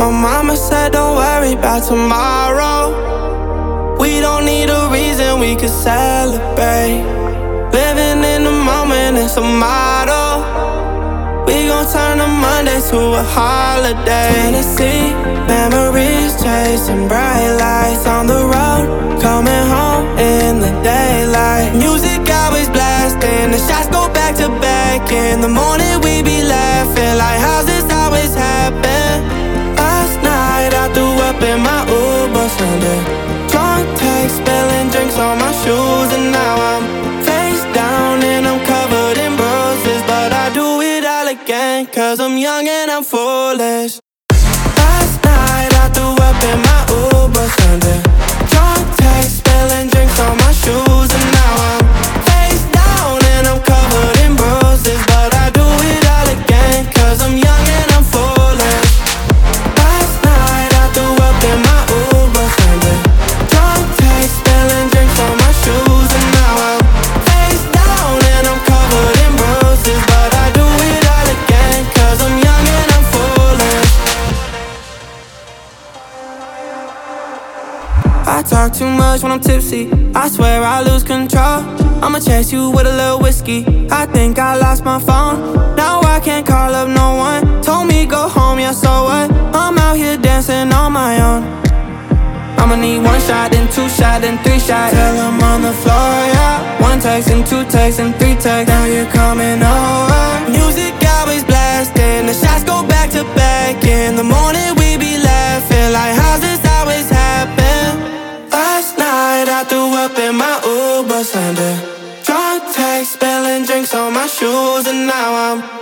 My mama said don't worry about tomorrow. We don't need a reason, we could celebrate. Living in the moment, it's a motto. We gon' turn a Monday to a holiday. Tennessee, memories chasing bright lights on the road, coming home in the daylight. Music always blasting, the shots go back to back. In the morning we be laughing like how's this always happen? Last night I threw up in my Uber Sunday. Drunk text, spilling drinks on my shoes, and now I'm face down and I'm covered in bruises. But I do it all again, cause I'm young and I'm foolish. Last night I threw up in my Uber Sunday. Drunk text, spilling drinks on my shoes, and now I'm face down and I'm covered in bruises. But I do it all again, cause I'm young and I'm foolish. Last night I threw up in my Uber Sunday. Drunk text, spilling drinks on my shoes, and now I'm face down and I'm covered in bruises. But I do it all again, cause I'm young and I'm foolish. I talk too much when I'm tipsy, I swear I lose control. I'ma chase you with a little whiskey, I think I lost my phone. Now I can't call up no one, told me go home, yeah so what? I'm out here dancing on my own. I'ma need one shot, then two shot, then three shot, till I'm on the floor, yeah. One text and two texts and three texts, now you're coming over. Music always blasting, the shots go back to back. In the morning we be laughing like how's this always happen? Last night I threw up in my Uber Sunday. Drunk text, spilling drinks on my shoes, and now I'm